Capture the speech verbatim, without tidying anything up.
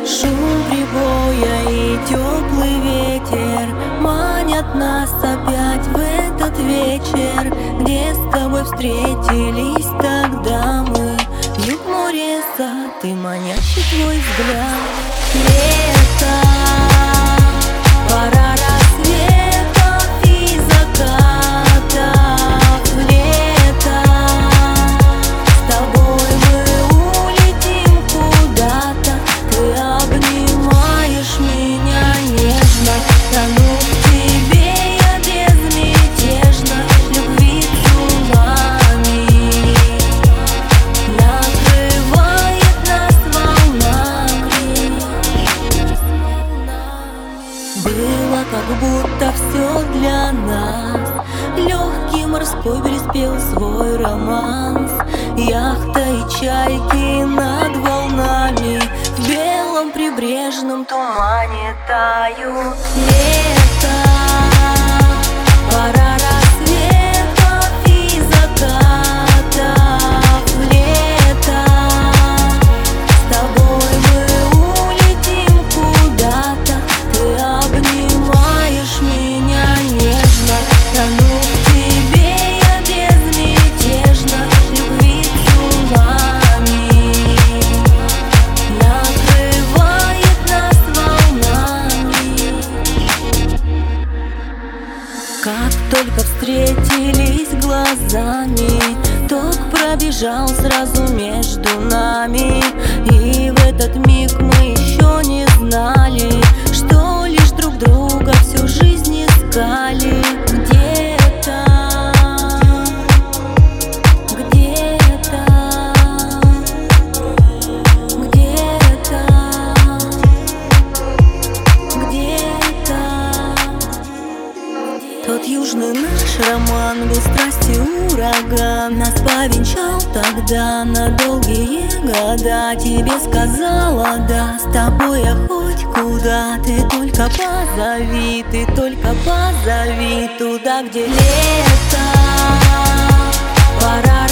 Шум прибоя и теплый ветер манят нас опять в этот вечер, где с тобой встретились тогда мы. Юг, море, сад и манящий твой взгляд. Лето, пора рассветов и закатов. Лето, с тобой мы улетим куда-то. Ты обнимаешь меня нежно, тону в тебе я безмятежно. Любви цунами накрывает нас волнами. Было как будто все для нас. Легкий морской бриз пел свой романс. Яхта и чайки над волнами в белом прибрежном тумане тают. Лето, пора рассветов и закатов. Лето, с тобой мы улетим куда-то. Ты обнимаешь меня нежно, тону в тебе я безмятежно. Любви цунами накрывает нас волнами. Как только встретились глазами, ток пробежал сразу между нами. И в этот миг мы еще не знали, что лишь друг друга всю жизнь искали. Где-то, где-то, где-то, где-то. Тот южный наш роман был страстью ураган. Нас повенчал тогда на долгие года. Тебе сказала да, с тобой я хоть куда. Ты только позови, ты только позови туда, где лето, пора